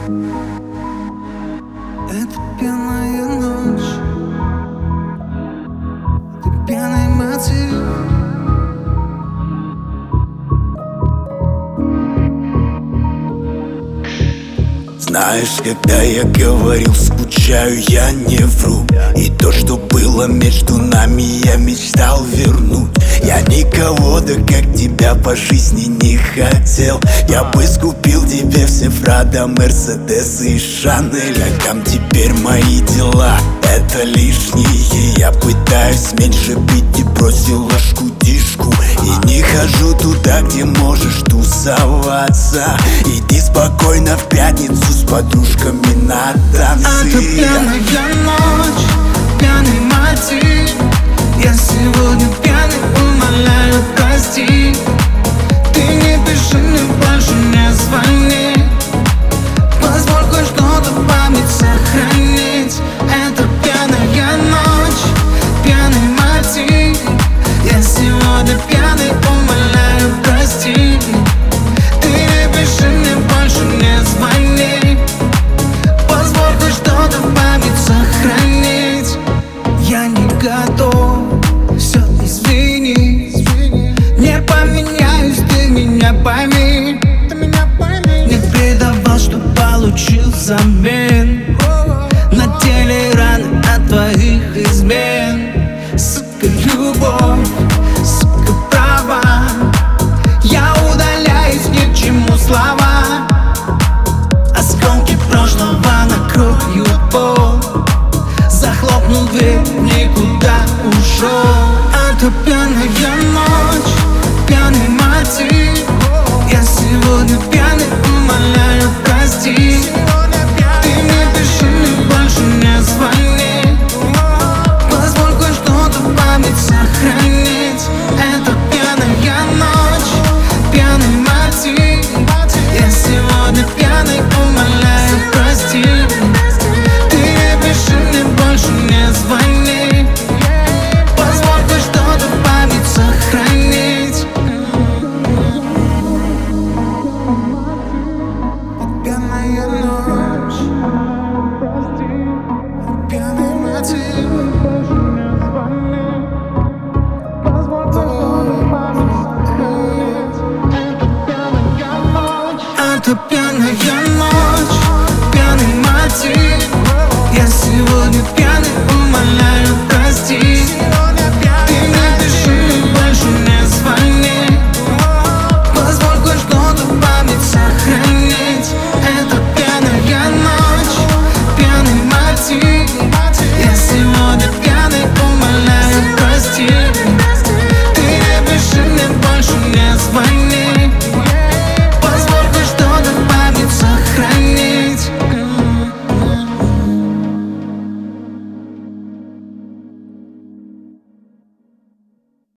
Это пьяная ночь, ты пьяный мотив. Знаешь, когда я говорил, скучаю, я не вру. И то, что было между нами, я мечтал вернуть. Я никого, да как тебя, по жизни не хотел. Я бы скупил тебе все Прада, Мерседес и Шанель. А там теперь мои дела, это лишние. Я пытаюсь меньше пить и бросил ложку-дишку. И не хожу туда, где можешь тусоваться. Иди спокойно в пятницу с подружками на танцы. Это пьяная ночь, пьяный мотив. Я сегодня пьяный, умоляю, прости. Ты не пиши мне больше, не звони. Позволь кое-что-то в память сохранить. Это пьяная ночь, пьяный мотив. Я сегодня пьяный, умоляю, прости. Ты не пиши мне больше, не звони. Позволь кое-что-то в память сохранить. Я не готов, все, извини. Не поменяюсь, ты меня пойми. Не предавал, что получил взамен. На теле раны от твоих измен. Сука, любовь, сука, права. Я удаляюсь, ни к чему слова. Осколки прошлого накроют пол. Захлопнул дверь, никуда ушел. Это пьяная ночь, пьяный мотив. Я сегодня пьяный, умоляю, прости. Ты не пиши мне больше, не звони. Позволь кое-что-то в память сохранить. Это пьяная ночь, пьяный мотив. Я сегодня пьяный, умоляю, прости. Ты не пиши мне больше, не звони. Позволь кое-что-то в память сохранить. Пьяная ночь, пьяный мотив. Позволь кое-что-то в память сохранить. Это пьяная ночь, это пьяная